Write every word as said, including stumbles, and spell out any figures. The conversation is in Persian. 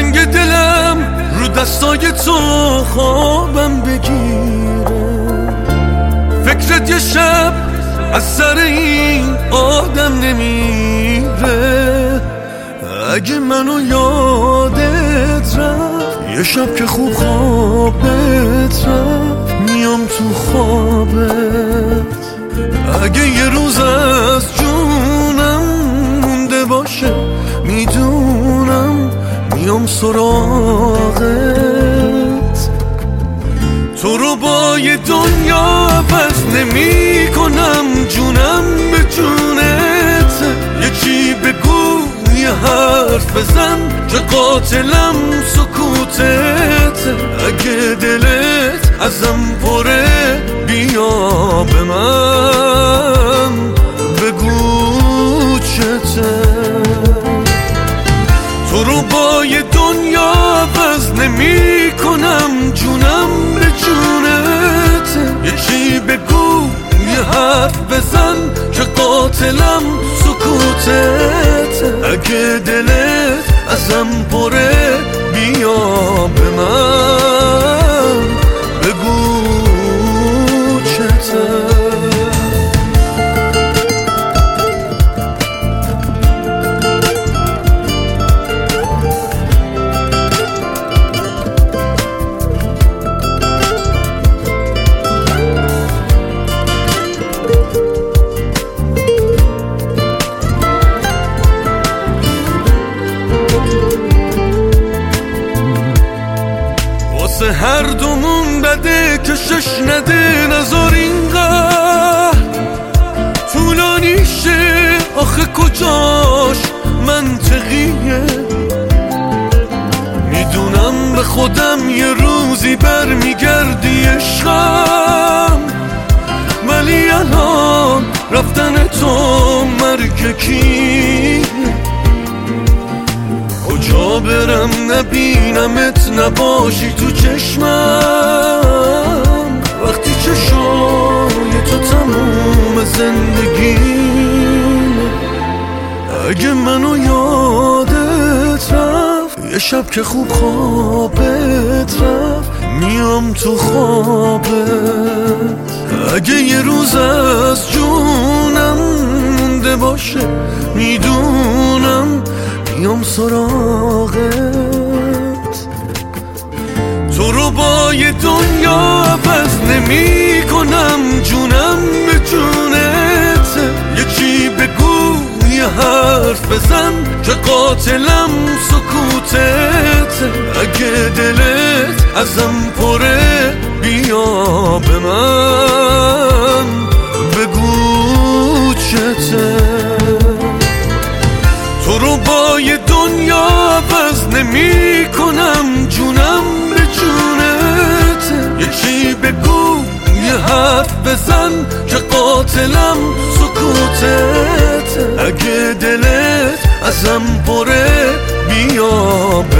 تنگ دلم رو دستای تو خوابم بگیره. فکرت یه شب از سر این آدم نمیره. اگه منو یادت رفت یه شب که خوب خوابت رفت میام تو خوابت. اگه یه روز از جونم مونده باشه میدونم میام سراغت. تو رو با یه دنیا عوض نمی کنم، جونم به جونت. یکی بگو یه حرف بزن که قاتلم سکوتت. اگه دلت ازم پره بیا به من بگو چته. تو رو با یه دنیا عوض نمی کنم، جونم به جونت. یکی بگو یه حرف بزن که قاتلم سکوتت. اگه دلت ازم پره بیا به من بگو چته. هر دومون بده که شش نده نزار اینقدر طولانی شه. آخه کجاش منطقیه؟ میدونم به خودم یه روزی برمیگردی عشقم، ولی الان رفتن تو مرگ کیه؟ کجا برم نبینمت نباشی تو چشمم، وقتی چشای تو تموم زندگیم. اگه منو یادت رفت یه شب که خوب خوابت رفت میام تو خوابت. اگه یه روز از جونم مونده باشه میدونم میام سراغت. تو رو با یه دنیا عوض نمی کنم، جونم به جونت. یکی بگو یه حرف بزن که قاتلم سکوتت. اگه دلت ازم پره بیا به من بگو چته. تو رو با یه دنیا عوض نمی کنم، جونم به جونت. یکی بگو یه حرف بزن که قاتلم سکوتت. اگه دلت ازم پره بیا به